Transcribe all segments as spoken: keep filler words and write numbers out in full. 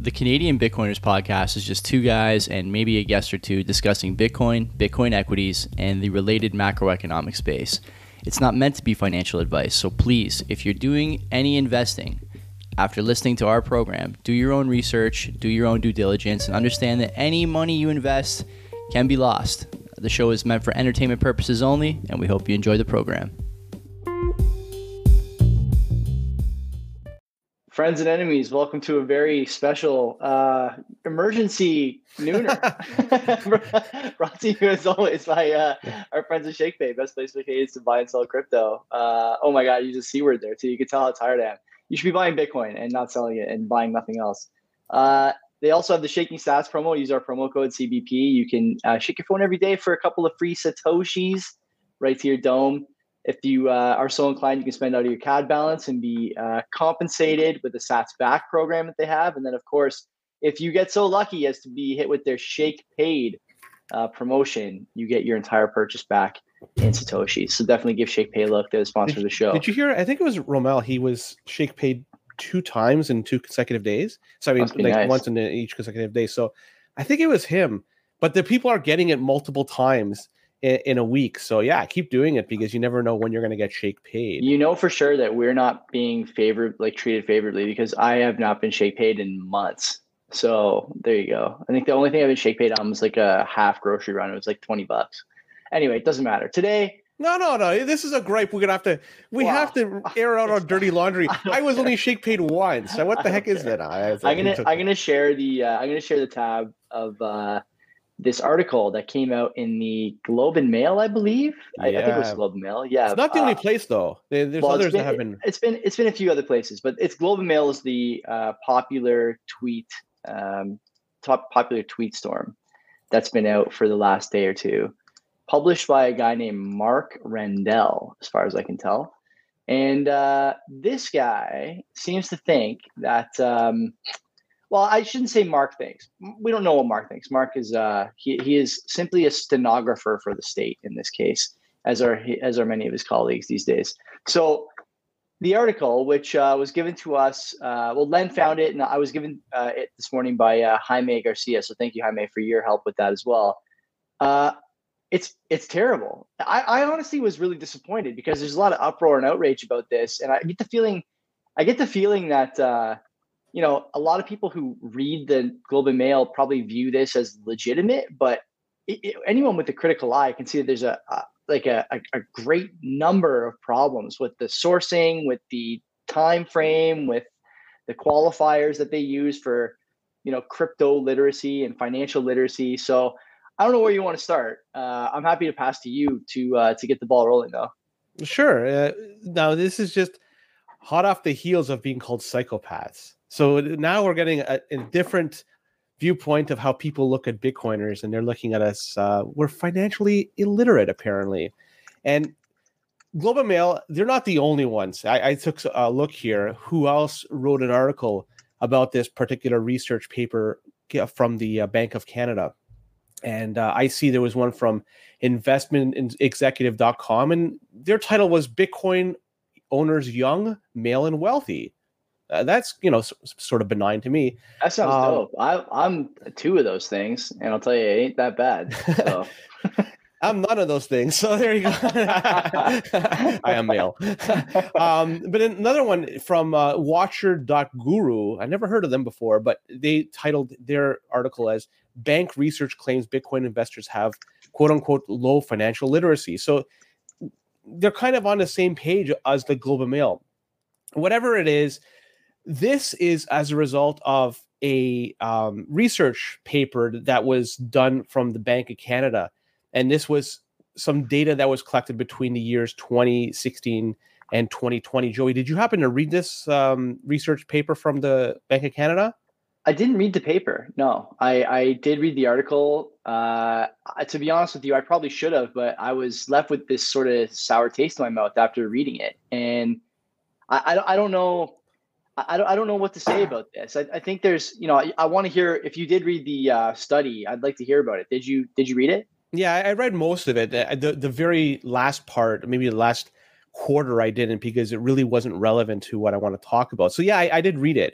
The Canadian Bitcoiners podcast is just two guys and maybe a guest or two discussing Bitcoin, Bitcoin equities, and the related macroeconomic space. It's not meant to be financial advice, so please, if you're doing any investing, after listening to our program, do your own research, do your own due diligence, and understand that any money you invest can be lost. The show is meant for entertainment purposes only, and we hope you enjoy the program. Friends and enemies, welcome to a very special uh, emergency nooner. Brought to you as always by uh, our friends at ShakePay, best place for Canadians to buy and sell crypto. Uh, oh my God, you just C word there too. You can tell how tired I am. You should be buying Bitcoin and not selling it and buying nothing else. Uh, they also have the Shaking Sats promo. Use our promo code C B P. You can uh, shake your phone every day for a couple of free Satoshis right to your dome. If you uh, are so inclined, you can spend out of your C A D balance and be uh, compensated with the Sats Back program that they have. And then, of course, if you get so lucky as to be hit with their Shake Paid uh, promotion, you get your entire purchase back in Satoshi. So definitely give Shake Pay a look. They're the sponsor of the show. Did you hear? I think it was Romel. He was Shake Paid two times in two consecutive days. So I mean, like nice. once in each consecutive day. So I think it was him. But the people are getting it multiple times in a week. So yeah, keep doing it because you never know when you're going to get Shake Paid. You know for sure that we're not being favored, like treated favorably, because I have not been Shake Paid in months. So there you go. I think the only thing I've been Shake Paid on was like a half grocery run. It was like twenty bucks. Anyway, it doesn't matter. Today, No, no, no. This is a gripe. We're gonna have to. We Wow. have to air out our dirty laundry. I was only Shake Paid once. So what the heck is that? I, I'm gonna I'm gonna share the uh, I'm gonna share the tab of uh, this article that came out in the Globe and Mail, I believe. I, I think it was Yeah. Globe and Mail. Yeah, It's not the uh, only place though. There- There's well, it's others been- that have been. It's been it's been a few other places, but it's Globe and Mail is the uh, popular tweet um, top popular tweet storm that's been out for the last day or two, published by a guy named Mark Rendell, as far as I can tell. And uh, this guy seems to think that, um, well, I shouldn't say Mark thinks. We don't know what Mark thinks. Mark is uh, he he is simply a stenographer for the state in this case, as are as are many of his colleagues these days. So the article, which uh, was given to us, uh, well, Len found it, and I was given uh, it this morning by uh, Jaime Garcia. So thank you, Jaime, for your help with that as well. Uh, It's it's terrible. I, I honestly was really disappointed because there's a lot of uproar and outrage about this, and I get the feeling, I get the feeling that uh, you know a lot of people who read the Globe and Mail probably view this as legitimate, but it, it, anyone with a critical eye can see that there's a, a like a, a, a great number of problems with the sourcing, with the time frame, with the qualifiers that they use for you know crypto literacy and financial literacy. So I don't know where you want to start. Uh, I'm happy to pass to you to uh, to get the ball rolling, though. Sure. Uh, now this is just hot off the heels of being called psychopaths. So now we're getting a, a different viewpoint of how people look at Bitcoiners, and they're looking at us. Uh, we're financially illiterate, apparently. And Globe and Mail, they're not the only ones. I, I took a look here. Who else wrote an article about this particular research paper from the uh, Bank of Canada? And uh, I see there was one from investment executive dot com, and their title was Bitcoin Owners Young, Male, and Wealthy. Uh, that's, you know, s- sort of benign to me. That sounds Um, dope. I, I'm two of those things, and I'll tell you, it ain't that bad. So. I'm none of those things. So there you go. I am male. um, but another one from uh, watcher dot guru. I never heard of them before, but they titled their article as Bank Research Claims Bitcoin Investors Have quote unquote low financial literacy. So they're kind of on the same page as the Globe and Mail. Whatever it is, this is as a result of a um, research paper that was done from the Bank of Canada. And this was some data that was collected between the years twenty sixteen and twenty twenty. Joey, did you happen to read this um, research paper from the Bank of Canada? I didn't read the paper. No, I, I did read the article. Uh, to be honest with you, I probably should have, but I was left with this sort of sour taste in my mouth after reading it. And I, I, don't, I don't know. I don't, I don't know what to say about this. I, I think there's, you know, I, I want to hear, if you did read the uh, study, I'd like to hear about it. Did you, did you read it? Yeah, I read most of it. The, the very last part, maybe the last quarter I didn't, because it really wasn't relevant to what I want to talk about. So yeah, I, I did read it.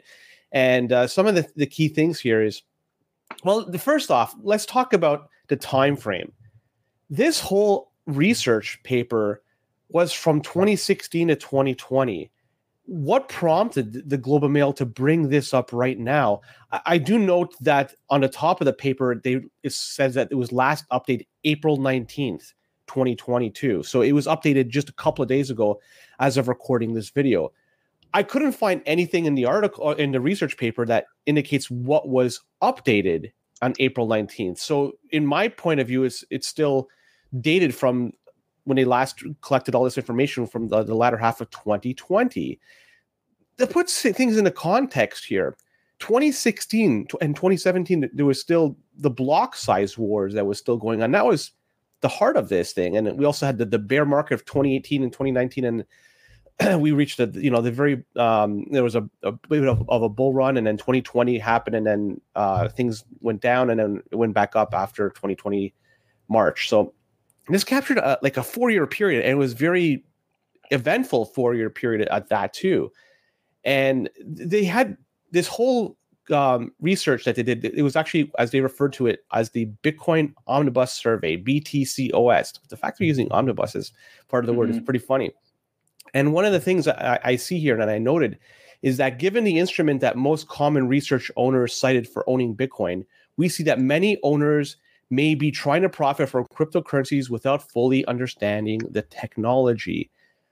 And uh, some of the, the key things here is, well, the first off, let's talk about the time frame. This whole research paper was from twenty sixteen to twenty twenty. What prompted the Globe and Mail to bring this up right now? I, I do note that on the top of the paper, they it says that it was last updated April nineteenth, twenty twenty-two. So it was updated just a couple of days ago as of recording this video. I couldn't find anything in the article, in the research paper, that indicates what was updated on April nineteenth. So in my point of view, it's, it's still dated from when they last collected all this information from the, the latter half of twenty twenty. That puts things into context here. twenty sixteen and twenty seventeen, there was still the block size wars that was still going on. That was the heart of this thing. And we also had the, the bear market of twenty eighteen and twenty nineteen, and we reached the, you know, the very, um, there was a, a bit of, of a bull run, and then twenty twenty happened, and then uh, things went down, and then it went back up after twenty twenty March. So this captured a, like a four-year period, and it was very eventful four-year period at that too. And they had this whole um, research that they did. It was actually, as they referred to it, as the Bitcoin Omnibus Survey, B T C O S. The fact they're using omnibus as part of the mm-hmm. word is pretty funny. And one of the things I, I see here, and I noted, is that given the instrument that most common research owners cited for owning Bitcoin, we see that many owners may be trying to profit from cryptocurrencies without fully understanding the technology.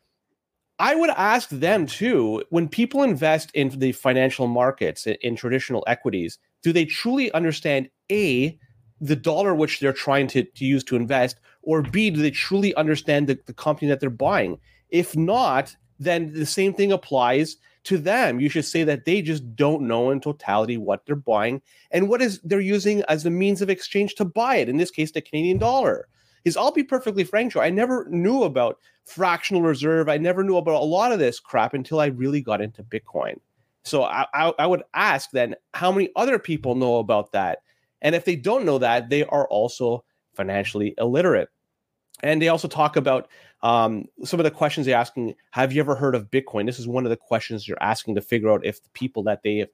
I would ask them too, when people invest in the financial markets, in, in traditional equities, do they truly understand A, the dollar which they're trying to, to use to invest, or B, do they truly understand the, the company that they're buying? If not, then the same thing applies to them. You should say that they just don't know in totality what they're buying and what is they're using as the means of exchange to buy it. In this case, the Canadian dollar. Is I'll be perfectly frank, Joe, I never knew about fractional reserve. I never knew about a lot of this crap until I really got into Bitcoin. So I, I, I would ask then, how many other people know about that? And if they don't know that, they are also financially illiterate. And they also talk about um, some of the questions they're asking. Have you ever heard of Bitcoin? This is one of the questions you're asking to figure out if the people that they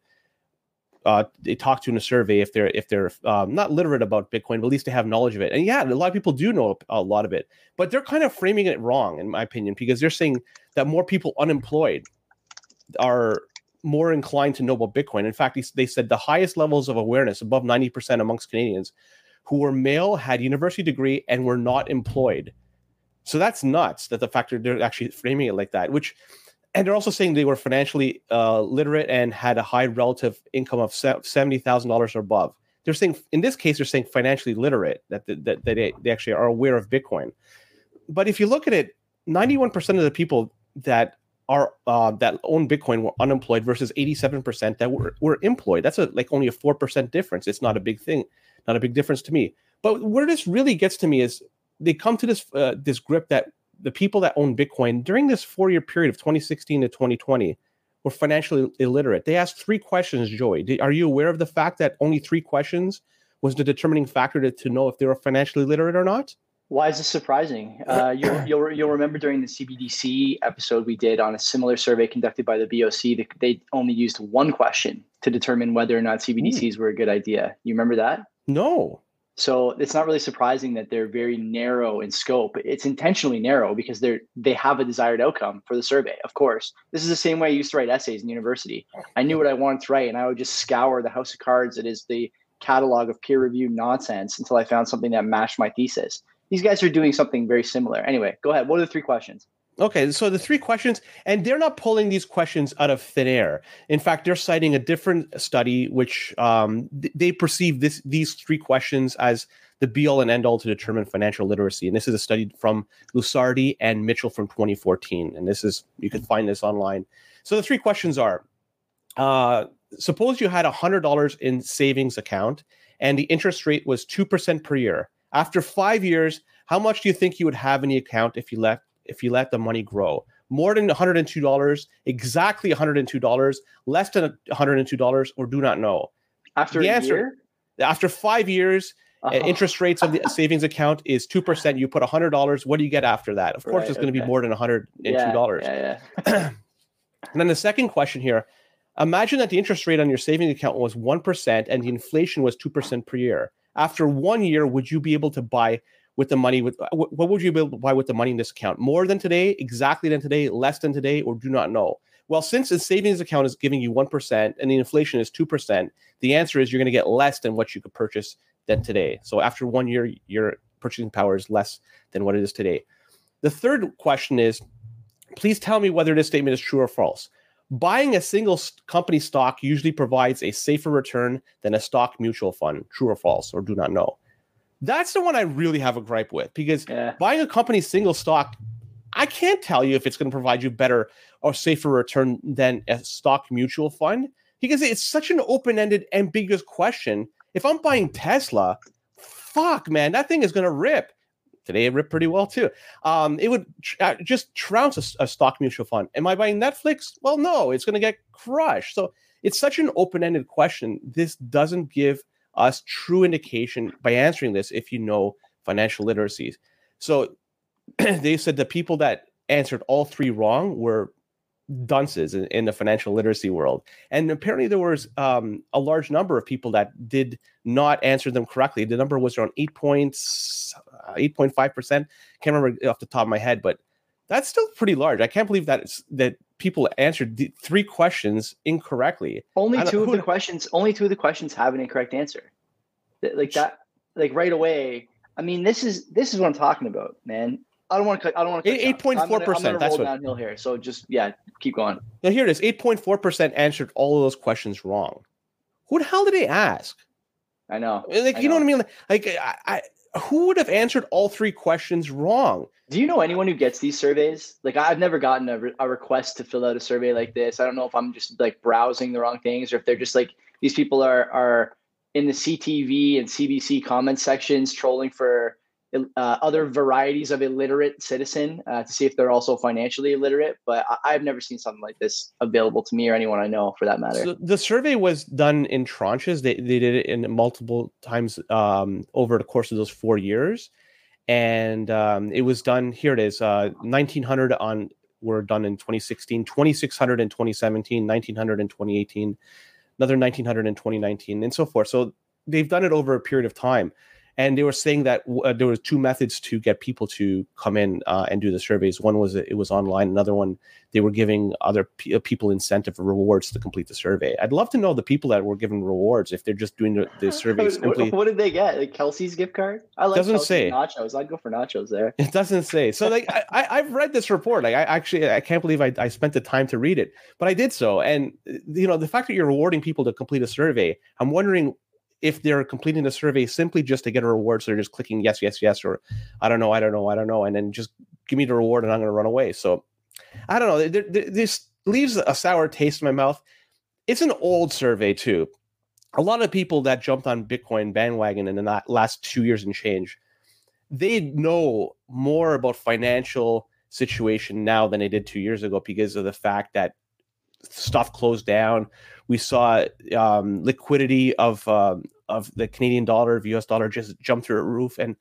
uh, they talk to in a survey, if they're if they're um, not literate about Bitcoin, but at least they have knowledge of it. And yeah, a lot of people do know a lot of it, but they're kind of framing it wrong, in my opinion, because they're saying that more people unemployed are more inclined to know about Bitcoin. In fact, they said the highest levels of awareness, above ninety percent amongst Canadians who were male, had a university degree, and were not employed. So that's nuts that the fact that they're actually framing it like that, which, and they're also saying they were financially uh, literate and had a high relative income of seventy thousand dollars or above. They're saying, in this case, they're saying financially literate, that, that, that they, they actually are aware of Bitcoin. But if you look at it, ninety-one percent of the people that are uh, that own Bitcoin were unemployed versus eighty-seven percent that were, were employed. That's a, like only a four percent difference. It's not a big thing. Not a big difference to me. But where this really gets to me is they come to this uh, this grip that the people that own Bitcoin during this four-year period of twenty sixteen to twenty twenty were financially illiterate. They asked three questions, Joey. Did, are you aware of the fact that only three questions was the determining factor to, to know if they were financially literate or not? Why is this surprising? Uh, you'll, you'll you'll remember during the C B D C episode we did on a similar survey conducted by the B O C, they, they only used one question to determine whether or not C B D Cs Ooh. were a good idea. You remember that? No. So it's not really surprising that they're very narrow in scope. It's intentionally narrow because they're they have a desired outcome for the survey. Of course, this is the same way I used to write essays in university. I knew what I wanted to write, and I would just scour the house of cards that is the catalog of peer-reviewed nonsense until I found something that matched my thesis. These guys are doing something very similar. Anyway, go ahead. What are the three questions? Okay, so the three questions, and they're not pulling these questions out of thin air. In fact, they're citing a different study which um, th- they perceive this these three questions as the be-all and end-all to determine financial literacy. And this is a study from Lusardi and Mitchell from twenty fourteen. And this is, you can find this online. So the three questions are, uh, suppose you had one hundred dollars in savings account and the interest rate was two percent per year. After five years, how much do you think you would have in the account if you let if you let the money grow? More than one hundred two dollars, exactly one hundred two dollars, less than one hundred two dollars, or do not know? After the a answer, year? After five years, uh-huh. uh, interest rates of the savings account is two percent. You put one hundred dollars. What do you get after that? Of course, right, it's okay. going to be more than one hundred two dollars. Yeah, yeah, yeah. And then the second question here, Imagine that the interest rate on your savings account was one percent and the inflation was two percent per year. After one year, would you be able to buy with the money? With what would you be able to buy with the money in this account? More than today, exactly than today, less than today, or do not know? Well, since the savings account is giving you one percent and the inflation is two percent, the answer is you're going to get less than what you could purchase than today. So after one year, your purchasing power is less than what it is today. The third question is, please tell me whether this statement is true or false. Buying a single company stock usually provides a safer return than a stock mutual fund. True or false, or do not know. That's the one I really have a gripe with, because yeah. buying a company's single stock, I can't tell you if it's going to provide you better or safer return than a stock mutual fund, because it's such an open-ended, ambiguous question. If I'm buying Tesla, fuck, man, that thing is going to rip. Today it ripped pretty well too. Um, it would tr- just trounce a, a stock mutual fund. Am I buying Netflix? Well, no, it's going to get crushed. So it's such an open-ended question. This doesn't give us true indication by answering this if you know financial literacy. So they said the people that answered all three wrong were dunces in, in the financial literacy world. And apparently there was um, a large number of people that did not answer them correctly. The number was around eight points, eight point five percent. Can't remember off the top of my head, but that's still pretty large. I can't believe that it's, that people answered the three questions incorrectly. Only two of the questions, only two of the questions have an incorrect answer. Like that, like right away. I mean, this is, this is what I'm talking about, man. I don't want to cut. I don't want to. Eight point four percent. That's roll downhill here. So just yeah, keep going. Now here it is. Eight point four percent answered all of those questions wrong. Who the hell did they ask? I know. Like I you know. know what I mean? Like, like I, I, who would have answered all three questions wrong? Do you know anyone who gets these surveys? Like I've never gotten a, re- a request to fill out a survey like this. I don't know if I'm just like browsing the wrong things, or if they're just like these people are are in the C T V and C B C comment sections trolling for. Uh, other varieties of illiterate citizen uh, to see if they're also financially illiterate. But I- I've never seen something like this available to me or anyone I know for that matter. So the survey was done in tranches. They they did it in multiple times um, over the course of those four years. And um, it was done, here it is, uh, nineteen hundred on were done in twenty sixteen, twenty-six hundred in twenty seventeen, nineteen hundred in twenty eighteen, another nineteen hundred in twenty nineteen, and so forth. So they've done it over a period of time. And they were saying that uh, there were two methods to get people to come in uh, and do the surveys. One was it was online. Another one, they were giving other p- people incentive rewards to complete the survey. I'd love to know the people that were given rewards if they're just doing the, the surveys simply. What, what did they get? Like Kelsey's gift card? I like doesn't Kelsey's say nachos. I'd go for nachos there. It doesn't say. So like I, I, I've read this report. Like I actually I can't believe I, I spent the time to read it, but I did so. And you know the fact that you're rewarding people to complete a survey, I'm wondering if they're completing the survey simply just to get a reward, so they're just clicking yes, yes, yes, or I don't know, I don't know, I don't know, and then just give me the reward and I'm going to run away. So I don't know. There, there, this leaves a sour taste in my mouth. It's an old survey too. A lot of people that jumped on Bitcoin bandwagon in the last two years and change, they know more about financial situation now than they did two years ago because of the fact that stuff closed down. We saw um, liquidity of um, of the Canadian dollar, the U S dollar just jump through a roof, and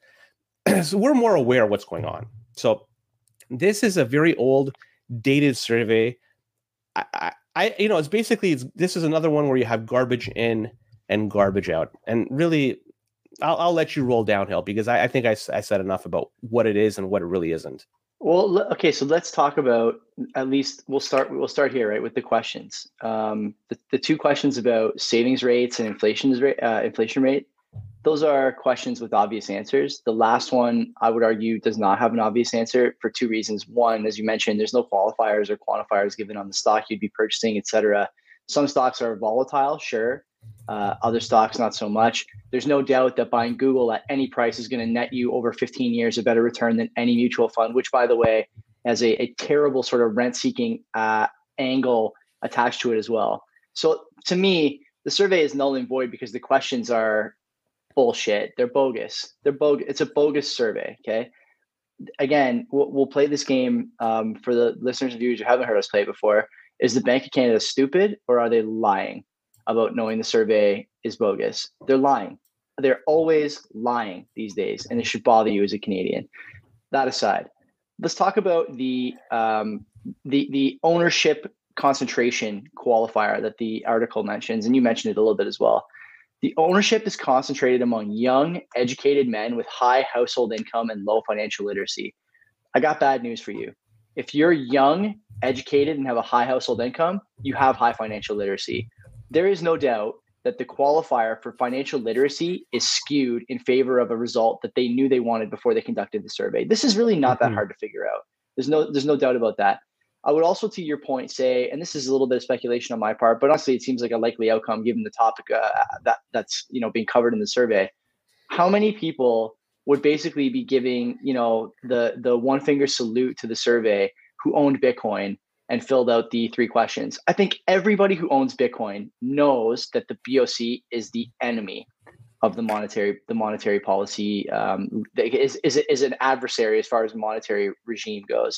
so we're more aware of what's going on. So this is a very old, dated survey. I, I, I you know, it's basically it's, this is another one where you have garbage in and garbage out, and really, I'll, I'll let you roll downhill because I, I think I, I said enough about what it is and what it really isn't. Well, okay, so let's talk about at least we'll start we'll start here, right, with the questions. Um, the, the two questions about savings rates and inflation rate, uh, inflation rate. Those are questions with obvious answers. The last one, I would argue, does not have an obvious answer for two reasons. One, as you mentioned, there's no qualifiers or quantifiers given on the stock you'd be purchasing, et cetera. Some stocks are volatile, sure. Uh, other stocks, not so much. There's no doubt that buying Google at any price is going to net you over fifteen years a better return than any mutual fund, which, by the way, has a, a terrible sort of rent-seeking uh, angle attached to it as well. So to me, the survey is null and void because the questions are bullshit. They're bogus. They're bogus. It's a bogus survey. Okay. Again, we'll, we'll play this game um, for the listeners and viewers who haven't heard us play it before. Is the Bank of Canada stupid, or are they lying about knowing the survey is bogus? They're lying. They're always lying these days, and it should bother you as a Canadian. That aside, let's talk about the um, the the ownership concentration qualifier that the article mentions, and you mentioned it a little bit as well. The ownership is concentrated among young, educated men with high household income and low financial literacy. I got bad news for you. If you're young, educated, and have a high household income, you have high financial literacy. There is no doubt that the qualifier for financial literacy is skewed in favor of a result that they knew they wanted before they conducted the survey. This is really not mm-hmm. that hard to figure out. There's no, there's no doubt about that. I would also, to your point, say, and this is a little bit of speculation on my part, but honestly, it seems like a likely outcome given the topic uh, that that's you know being covered in the survey. How many people would basically be giving you know the the one finger salute to the survey who owned Bitcoin and filled out the three questions? I think everybody who owns Bitcoin knows that the B O C is the enemy of the monetary the monetary policy. Um, is is is an adversary as far as the monetary regime goes.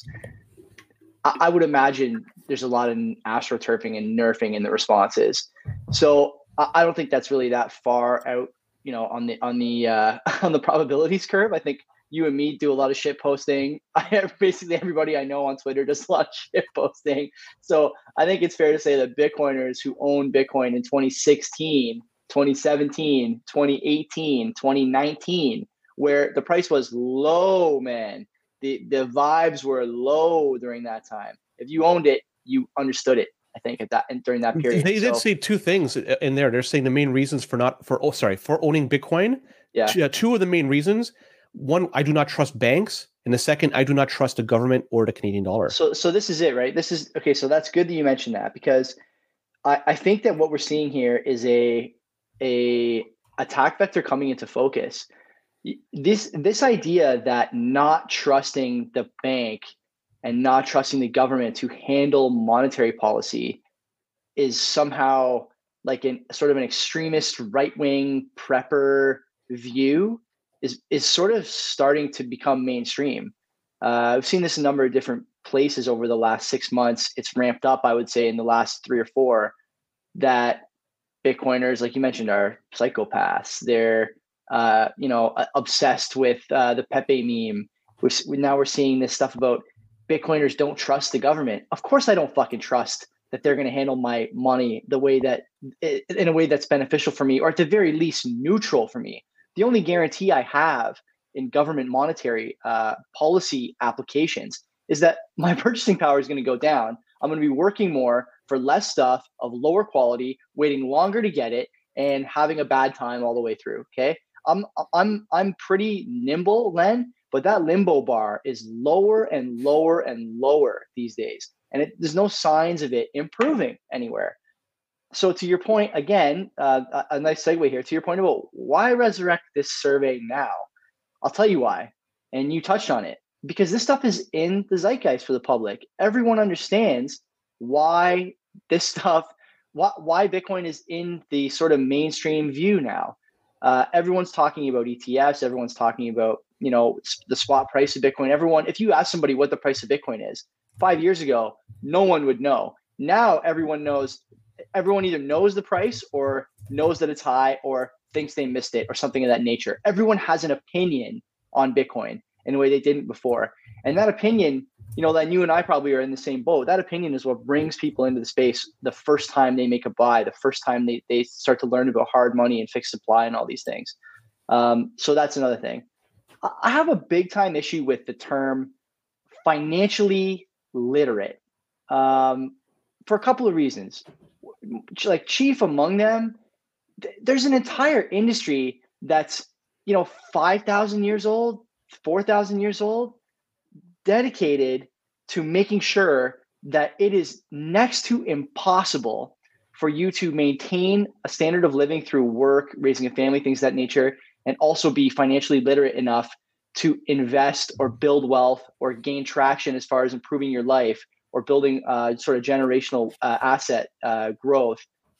I would imagine there's a lot of astroturfing and nerfing in the responses. So I don't think that's really that far out, you know, on the on the uh, on the probabilities curve. I think you and me do a lot of shit posting. I have basically everybody I know on Twitter does a lot of shit posting. So I think it's fair to say that Bitcoiners who owned Bitcoin in twenty sixteen, twenty seventeen, twenty eighteen, twenty nineteen, where the price was low, man. The, the vibes were low during that time. If you owned it, you understood it, I think, at that and during that period. They did so, say two things in there. They're saying the main reasons for not for oh sorry for owning Bitcoin. Yeah. Two, uh, two of the main reasons. One, I do not trust banks, and the second, I do not trust the government or the Canadian dollar. So so this is it, right? This is okay. So that's good that you mentioned that, because I, I think that what we're seeing here is a a attack vector coming into focus. This this idea that not trusting the bank and not trusting the government to handle monetary policy is somehow like an sort of an extremist right-wing prepper view is is sort of starting to become mainstream. Uh, I've seen this in a number of different places over the last six months. It's ramped up, I would say, in the last three or four, that Bitcoiners, like you mentioned, are psychopaths. They're Uh, you know, obsessed with uh, the Pepe meme. We're, now we're seeing this stuff about Bitcoiners don't trust the government. Of course, I don't fucking trust that they're going to handle my money the way that, in a way that's beneficial for me, or at the very least neutral for me. The only guarantee I have in government monetary uh, policy applications is that my purchasing power is going to go down. I'm going to be working more for less stuff of lower quality, waiting longer to get it, and having a bad time all the way through. Okay. I'm I'm I'm pretty nimble, Len, but that limbo bar is lower and lower and lower these days, and it, there's no signs of it improving anywhere. So to your point, again, uh, a, a nice segue here. To your point about why resurrect this survey now, I'll tell you why, and you touched on it, because this stuff is in the zeitgeist for the public. Everyone understands why this stuff, why, why Bitcoin is in the sort of mainstream view now. Uh, everyone's talking about E T Fs. Everyone's talking about, you know, the spot price of Bitcoin. Everyone, if you ask somebody what the price of Bitcoin is, five years ago, no one would know. Now everyone knows. Everyone either knows the price or knows that it's high or thinks they missed it or something of that nature. Everyone has an opinion on Bitcoin in a way they didn't before. And that opinion, you know, that you and I probably are in the same boat. That opinion is what brings people into the space the first time they make a buy, the first time they, they start to learn about hard money and fixed supply and all these things. Um, so that's another thing. I have a big time issue with the term financially literate um, for a couple of reasons. Like chief among them, th- there's an entire industry that's, you know, five thousand years old, four thousand years old, dedicated to making sure that it is next to impossible for you to maintain a standard of living through work, raising a family, things of that nature, and also be financially literate enough to invest or build wealth or gain traction as far as improving your life or building uh, sort of generational uh, asset uh, growth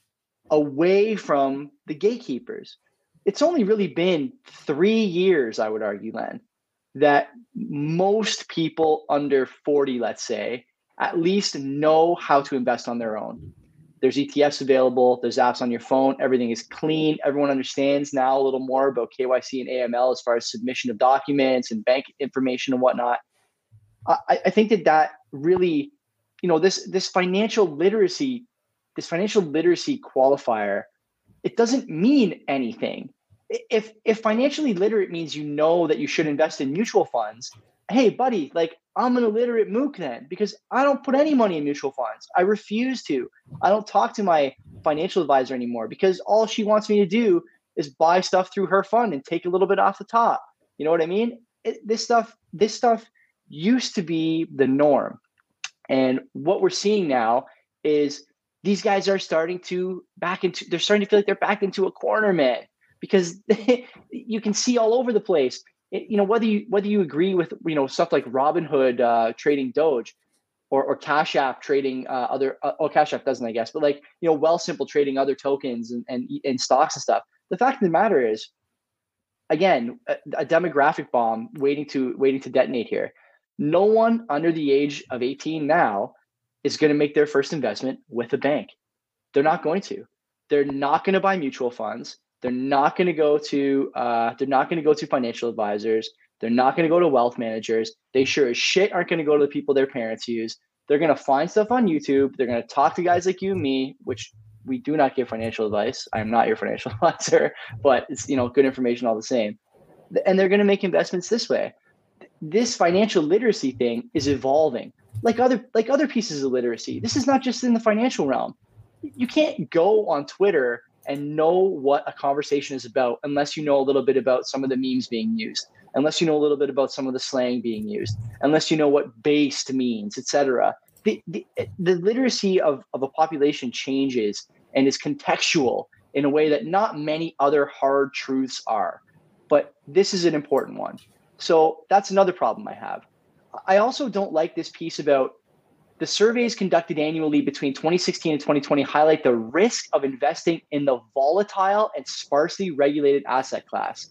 away from the gatekeepers. It's only really been three years, I would argue, Len, that most people under forty, let's say, at least know how to invest on their own. There's E T Fs available. There's apps on your phone. Everything is clean. Everyone understands now a little more about K Y C and A M L as far as submission of documents and bank information and whatnot. I, I think that that really you know, this this financial literacy, this financial literacy qualifier, it doesn't mean anything. If if financially literate means you know that you should invest in mutual funds, hey buddy, like I'm an illiterate mook then, because I don't put any money in mutual funds. I refuse to. I don't talk to my financial advisor anymore because all she wants me to do is buy stuff through her fund and take a little bit off the top. You know what I mean? It, this stuff, this stuff used to be the norm. And what we're seeing now is these guys are starting to back into, they're starting to feel like they're back into a corner, man, because you can see all over the place. It, you know, whether you whether you agree with, you know, stuff like Robinhood uh, trading Doge, or or Cash App trading uh, other, uh, oh, Cash App doesn't, I guess, but like, you know, Wealthsimple trading other tokens and, and and stocks and stuff. The fact of the matter is, again, a, a demographic bomb waiting to waiting to detonate here. No one under the age of eighteen now is going to make their first investment with a bank. They're not going to. They're not going to buy mutual funds. They're not going to go to. Uh, they're not going to go to financial advisors. They're not going to go to wealth managers. They sure as shit aren't going to go to the people their parents use. They're going to find stuff on YouTube. They're going to talk to guys like you and me, which we do not give financial advice. I am not your financial advisor, but it's, you know, good information all the same. And they're going to make investments this way. This financial literacy thing is evolving like other like other pieces of literacy. This is not just in the financial realm. You can't go on Twitter and know what a conversation is about unless you know a little bit about some of the memes being used, unless you know a little bit about some of the slang being used, unless you know what based means, et cetera. The, the, the literacy of, of a population changes and is contextual in a way that not many other hard truths are. But this is an important one. So that's another problem I have. I also don't like this piece about the surveys conducted annually between twenty sixteen and twenty twenty highlight the risk of investing in the volatile and sparsely regulated asset class.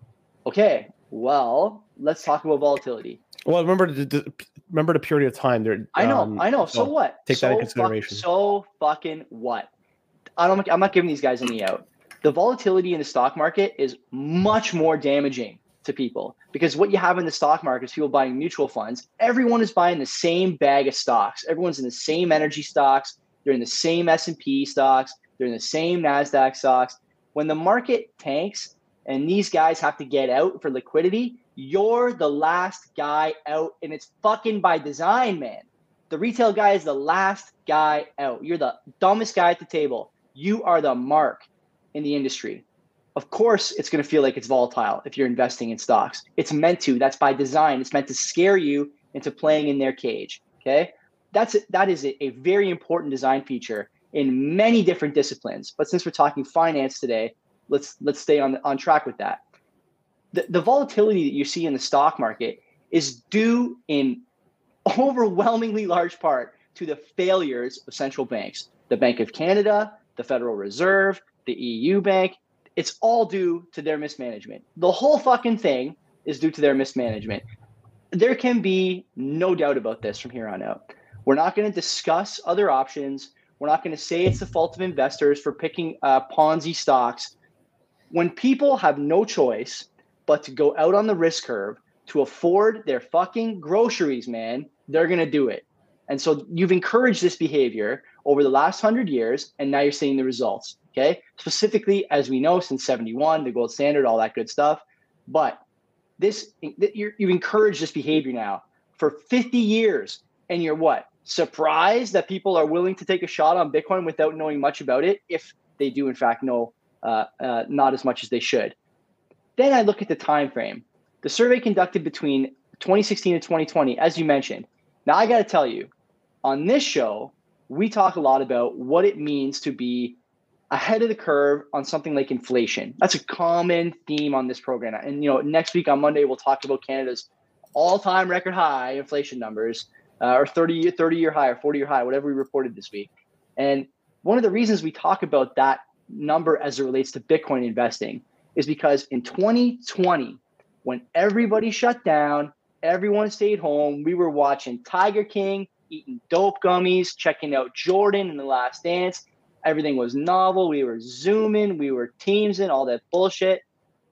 Okay, well, let's talk about volatility. Well, remember the, remember the period of time there. I know, um, I know. So, so what? Take so that into consideration. Fuck, so fucking what? I don't. I'm not giving these guys any out. The volatility in the stock market is much more damaging to people because what you have in the stock market is people buying mutual funds. Everyone is buying the same bag of stocks. Everyone's in the same energy stocks. They're in the same S and P stocks. They're in the same NASDAQ stocks. When the market tanks and these guys have to get out for liquidity, you're the last guy out, and it's fucking by design, man. The retail guy is the last guy out. You're the dumbest guy at the table. You are the mark in the industry. Of course, it's going to feel like it's volatile if you're investing in stocks. It's meant to. That's by design. It's meant to scare you into playing in their cage. Okay, that's that is a, a very important design feature in many different disciplines. But since we're talking finance today, let's let's stay on on track with that. The, the volatility that you see in the stock market is due in overwhelmingly large part to the failures of central banks, the Bank of Canada, the Federal Reserve, the E U Bank. It's all due to their mismanagement. The whole fucking thing is due to their mismanagement. There can be no doubt about this from here on out. We're not going to discuss other options. We're not going to say it's the fault of investors for picking uh, Ponzi stocks. When people have no choice but to go out on the risk curve to afford their fucking groceries, man, they're going to do it. And so you've encouraged this behavior over the last hundred years, and now you're seeing the results. Okay, specifically, as we know, since seventy-one, the gold standard, all that good stuff. But this, you're, you've encouraged this behavior now for fifty years, and you're what? Surprised that people are willing to take a shot on Bitcoin without knowing much about it, if they do in fact know uh, uh, not as much as they should. Then I look at the time frame. The survey conducted between twenty sixteen and twenty twenty, as you mentioned. Now I got to tell you, on this show, we talk a lot about what it means to be ahead of the curve on something like inflation. That's a common theme on this program. And, you know, next week on Monday, we'll talk about Canada's all-time record high inflation numbers, uh, or thirty, thirty-year high or forty-year high, whatever we reported this week. And one of the reasons we talk about that number as it relates to Bitcoin investing is because in twenty twenty, when everybody shut down, everyone stayed home, we were watching Tiger King, eating dope gummies, checking out Jordan in The Last Dance. Everything was novel. We were Zooming. We were Teamsing, all that bullshit.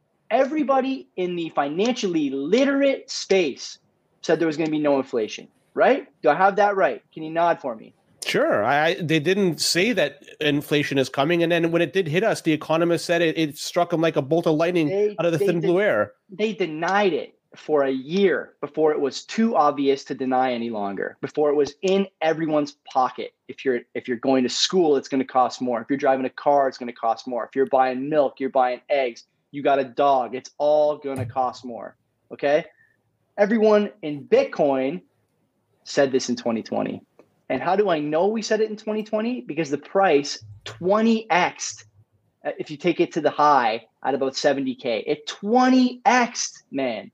Everybody in the financially literate space said there was going to be no inflation. right? Do I have that right? Can you nod for me? Sure. I, they didn't say that inflation is coming. And then when it did hit us, the economist said it, it struck them like a bolt of lightning They, out of the they thin de- blue air. They denied it for a year before it was too obvious to deny any longer, before it was in everyone's pocket. If you're if you're going to school, it's going to cost more. If you're driving a car, it's going to cost more. If you're buying milk, you're buying eggs, you got a dog, it's all going to cost more. Okay? Everyone in Bitcoin said this in twenty twenty. And how do I know we said it in twenty twenty? Because the price twenty x'd if you take it to the high at about seventy K. It twenty x'd, man.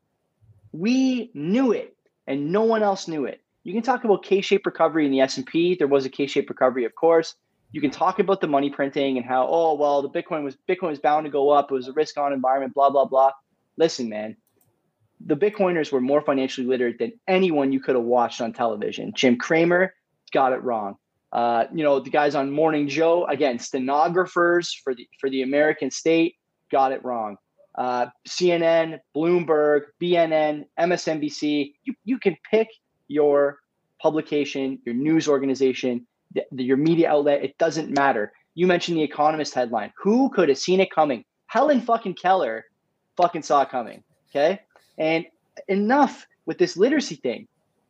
We knew it, and no one else knew it. You can talk about K-shaped recovery in the S and P. There was a K-shaped recovery, of course. You can talk about the money printing and how, oh, well, the Bitcoin was Bitcoin was bound to go up. It was a risk-on environment, blah, blah, blah. Listen, man, the Bitcoiners were more financially literate than anyone you could have watched on television. Jim Cramer got it wrong. Uh, you know, the guys on Morning Joe, again, stenographers for the for the American state, got it wrong. Uh, C N N, Bloomberg, B N N, M S N B C, you, you can pick your publication, your news organization, the, the, your media outlet. It doesn't matter. You mentioned the Economist headline. Who could have seen it coming? Helen fucking Keller fucking saw it coming. Okay. And enough with this literacy thing.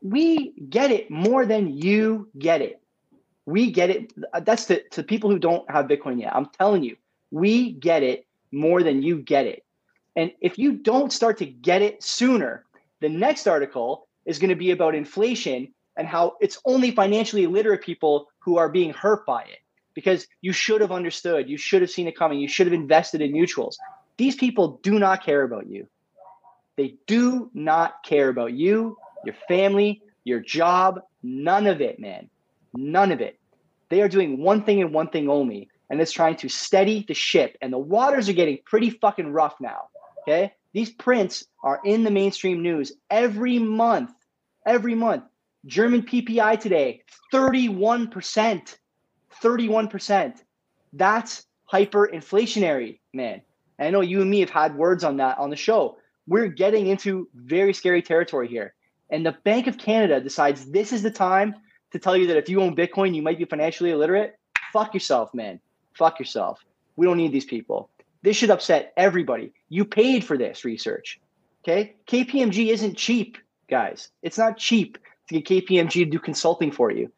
We get it more than you get it. We get it. That's to, to people who don't have Bitcoin yet. I'm telling you, we get it more than you get it. And if you don't start to get it sooner, the next article is going to be about inflation and how it's only financially illiterate people who are being hurt by it, because you should have understood. You should have seen it coming. You should have invested in mutuals. These people do not care about you. They do not care about you, your family, your job, none of it, man. None of it. They are doing one thing and one thing only, and it's trying to steady the ship. And the waters are getting pretty fucking rough now. Okay, these prints are in the mainstream news every month. Every month. German P P I today, thirty-one percent. thirty-one percent. That's hyperinflationary, man. And I know you and me have had words on that on the show. We're getting into very scary territory here. And the Bank of Canada decides this is the time to tell you that if you own Bitcoin, you might be financially illiterate. Fuck yourself, man. Fuck yourself. We don't need these people. This should upset everybody. You paid for this research, okay? K P M G isn't cheap, guys. It's not cheap to get K P M G to do consulting for you.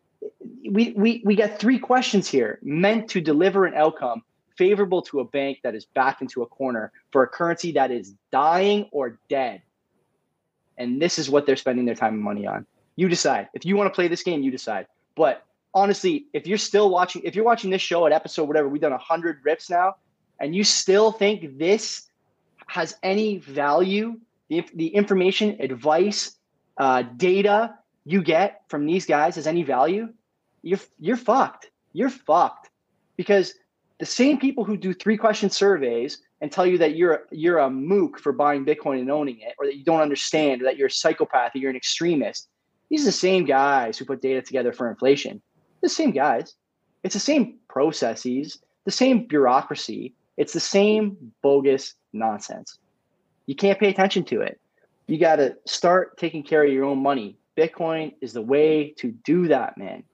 We, we, we got three questions here meant to deliver an outcome favorable to a bank that is backed into a corner for a currency that is dying or dead. And this is what they're spending their time and money on. You decide. If you want to play this game, you decide. But honestly, if you're still watching, if you're watching this show at episode whatever, we've done one hundred rips now, and you still think this has any value, the, the information, advice, uh, data you get from these guys has any value, you're you're fucked. You're fucked. Because the same people who do three question surveys and tell you that you're you're a mook for buying Bitcoin and owning it, or that you don't understand, or that you're a psychopath, or you're an extremist, these are the same guys who put data together for inflation. The same guys. It's the same processes, the same bureaucracy. It's the same bogus nonsense. You can't pay attention to it. You got to start taking care of your own money. Bitcoin is the way to do that, man.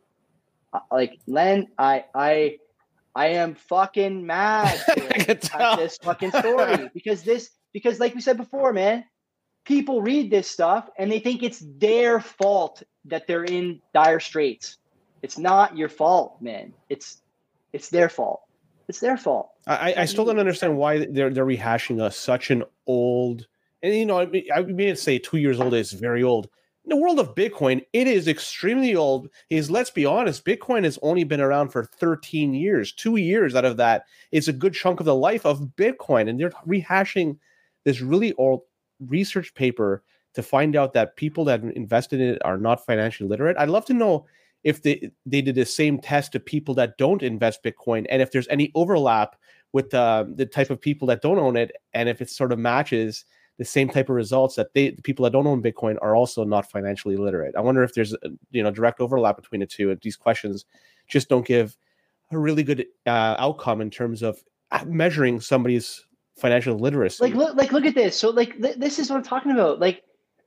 Like, Len, I I I am fucking mad at this fucking story because this because like we said before, man, people read this stuff and they think it's their fault that they're in dire straits. It's not your fault, man. It's it's their fault. It's their fault. I, I still don't understand why they're they're rehashing us such an old, and you know, I, I may say two years old is very old. In the world of Bitcoin, it is extremely old. Is let's be honest, Bitcoin has only been around for thirteen years. Two years out of that is a good chunk of the life of Bitcoin, and they're rehashing this really old research paper to find out that people that invested in it are not financially literate. I'd love to know if they, they did the same test to people that don't invest Bitcoin, and if there's any overlap with uh, the type of people that don't own it, and if it sort of matches the same type of results that they, the people that don't own Bitcoin are also not financially literate. I wonder if there's a, you know, direct overlap between the two. And these questions just don't give a really good uh, outcome in terms of measuring somebody's financial literacy. Like, look, like, look at this. So, like, th- this is what I'm talking about. Like,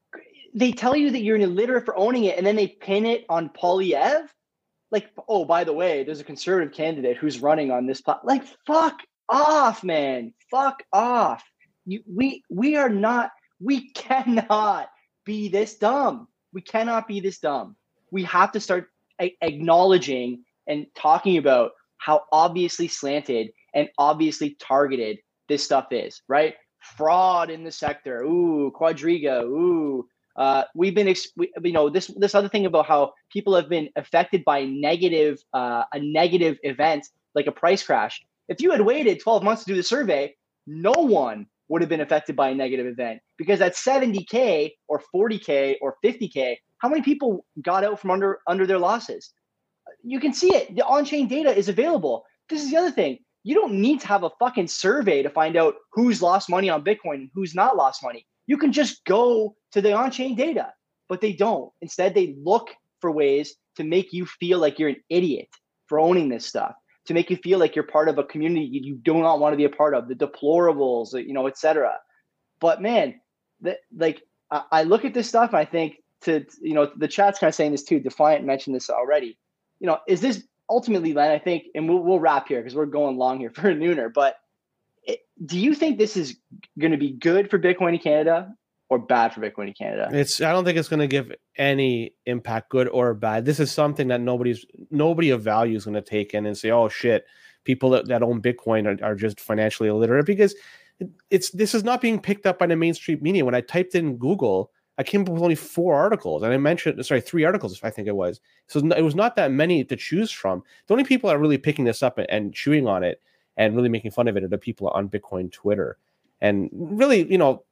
they tell you that you're an illiterate for owning it, and then they pin it on Poilievre. Like, oh, by the way, there's a conservative candidate who's running on this platform. Like, fuck off, man. Fuck off. You, we we are not, we cannot be this dumb. We cannot be this dumb. We have to start a- acknowledging and talking about how obviously slanted and obviously targeted this stuff is, right? Fraud in the sector. Ooh, Quadriga. Ooh. Uh, we've been, we, you know, this this other thing about how people have been affected by negative, uh, a negative event like a price crash. If you had waited twelve months to do the survey, no one would have been affected by a negative event, because at seventy K or forty K or fifty K, how many people got out from under under their losses? You can see it. The on-chain data is available. This is the other thing. You don't need to have a fucking survey to find out who's lost money on Bitcoin and who's not lost money. You can just go to the on-chain data, but they don't. Instead, they look for ways to make you feel like you're an idiot for owning this stuff, to make you feel like you're part of a community you do not want to be a part of, the deplorables, you know, et cetera. But man, the, like I, I look at this stuff and I think to, you know, the chat's kind of saying this too. Defiant mentioned this already. You know, is this ultimately, Len, I think, and we'll, we'll wrap here because we're going long here for a nooner, but it, do you think this is going to be good for Bitcoin in Canada or bad for Bitcoin in Canada? It's, I don't think it's going to give any impact, good or bad. This is something that nobody's, nobody of value is going to take in and say, oh shit, people that, that own Bitcoin are, are just financially illiterate, because it's, this is not being picked up by the mainstream media. When I typed in Google, I came up with only four articles, and I mentioned, sorry, three articles, I think it was. So it was not that many to choose from. The only people that are really picking this up and, and chewing on it and really making fun of it are the people on Bitcoin Twitter. And really, you know,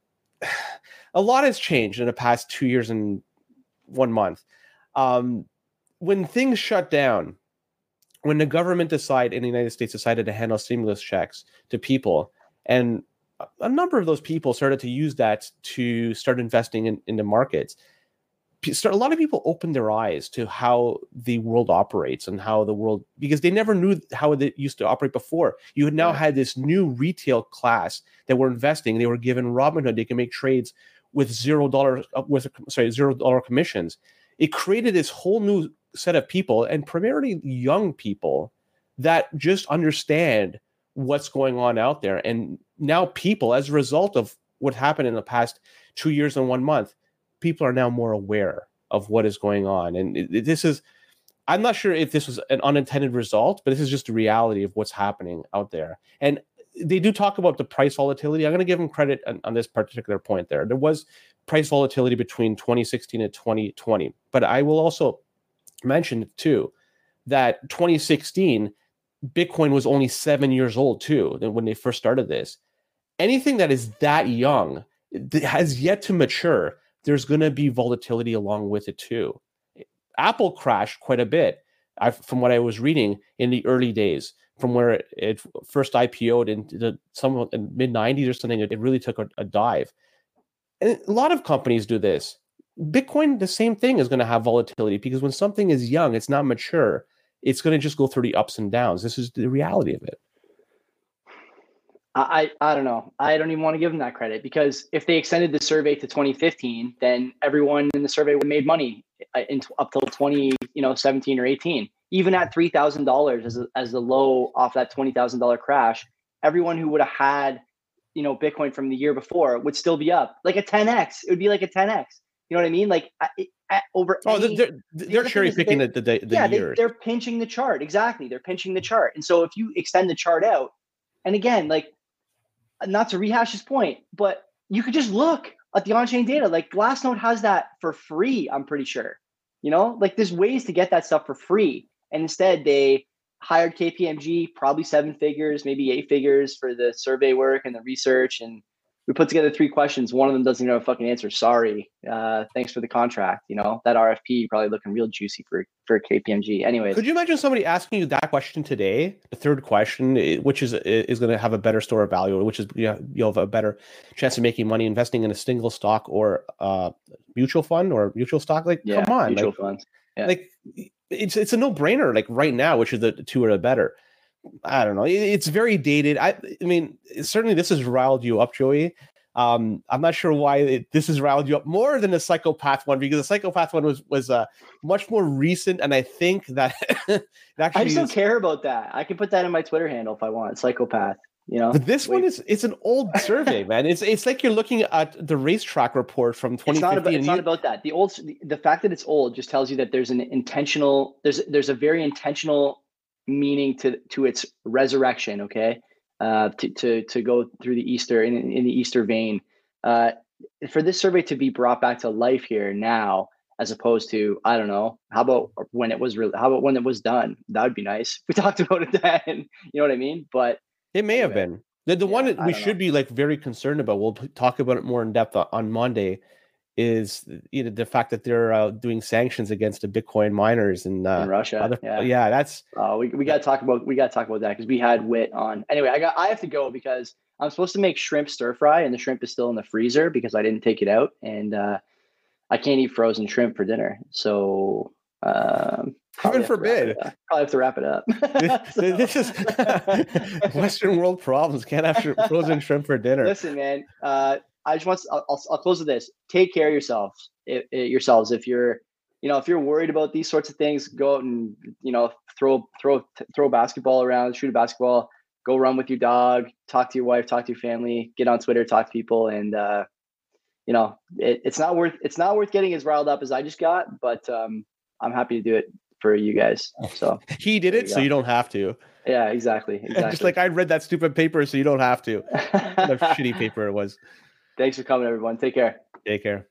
a lot has changed in the past two years and one month. Um, when things shut down, when the government decided in the United States decided to handle stimulus checks to people, and a number of those people started to use that to start investing in, in the markets. A lot of people opened their eyes to how the world operates and how the world, because they never knew how it used to operate before. You had now yeah. had this new retail class that were investing. They were given Robinhood. They can make trades with zero dollars, with sorry, zero dollar commissions. It created this whole new set of people, and primarily young people, that just understand what's going on out there. And now people, as a result of what happened in the past two years and one month, people are now more aware of what is going on. And it, it, this is, I'm not sure if this was an unintended result, but this is just the reality of what's happening out there. And they do talk about the price volatility. I'm going to give them credit on, on this particular point there. There was price volatility between twenty sixteen and twenty twenty. But I will also mention too, that twenty sixteen, Bitcoin was only seven years old too, when they first started this. Anything that is that young has yet to mature. There's going to be volatility along with it too. Apple crashed quite a bit, I, from what I was reading in the early days, from where it, it first I P O'd in the some in mid nineties or something. It really took a, a dive. And a lot of companies do this. Bitcoin, the same thing, is going to have volatility, because when something is young, it's not mature, it's going to just go through the ups and downs. This is the reality of it. I, I don't know. I don't even want to give them that credit, because if they extended the survey to twenty fifteen, then everyone in the survey would have made money in, up till twenty, you know, seventeen or eighteen. Even at three thousand dollars as a, as the low off that twenty thousand dollars crash, everyone who would have had, you know, Bitcoin from the year before would still be up like a ten X. It would be like a ten X. You know what I mean? Like I, I, over. Oh, any, they're they're cherry picking the the, the yeah, years. They, they're pinching the chart. Exactly, they're pinching the chart. And so if you extend the chart out, and again, like, not to rehash this point, but you could just look at the on-chain data. Like Glassnode has that for free, I'm pretty sure. You know, like there's ways to get that stuff for free. And instead they hired K P M G, probably seven figures, maybe eight figures for the survey work and the research. And we put together three questions. One of them doesn't even have a fucking answer. Sorry. Uh, thanks for the contract. You know, that R F P probably looking real juicy for, for K P M G. Anyways. Could you imagine somebody asking you that question today, the third question, which is is going to have a better store of value, which is, you know, you'll have a better chance of making money investing in a single stock or uh, mutual fund or mutual stock? Like, yeah, come on. Mutual like, funds. Yeah. Like, it's it's a no-brainer, like right now, which is the two are the better. I don't know. It's very dated. I, I mean, certainly this has riled you up, Joey. Um, I'm not sure why it, this has riled you up more than the psychopath one, because the psychopath one was was uh, much more recent, and I think that it actually I just don't is, care about that. I can put that in my Twitter handle if I want. Psychopath, you know. but this Wait. one is it's an old survey, man. It's it's like you're looking at the racetrack report from twenty fifteen. It's not about, it's you, not about that. The old the, the fact that it's old just tells you that there's an intentional there's there's a very intentional meaning to to its resurrection. Okay, uh, to to to go through the Easter in in the Easter vein. Uh, for this survey to be brought back to life here now, as opposed to, I don't know, how about when it was really, how about when it was done? That would be nice. We talked about it then, you know what I mean? But it may anyway. have been the the Yeah, one that I we don't should know. be like very concerned about. We'll p- talk about it more in depth on, on Monday. Is, you know, the fact that they're uh, doing sanctions against the Bitcoin miners and uh, In Russia, other, yeah. yeah, that's Uh, we we got to talk about we got to talk about that because we had Wit on. Anyway, I got I have to go because I'm supposed to make shrimp stir fry and the shrimp is still in the freezer because I didn't take it out, and uh, I can't eat frozen shrimp for dinner. So um, heaven probably have to wrap forbid. it up. Probably have to wrap it up. This, this is Western world problems. Can't have sh- frozen shrimp for dinner. Listen, man. Uh, I just want. I'll, I'll, I'll close with this. Take care of yourselves. It, it, yourselves. If you're, you know, if you're worried about these sorts of things, go out and you know throw throw throw a basketball around, shoot a basketball, go run with your dog, talk to your wife, talk to your family, get on Twitter, talk to people, and uh, you know, it, it's not worth it's not worth getting as riled up as I just got, but um, I'm happy to do it for you guys. So he did it, you so go. you don't have to. Yeah, exactly. Exactly. Just like I read that stupid paper, so you don't have to. What a shitty paper it was. Thanks for coming, everyone. Take care. Take care.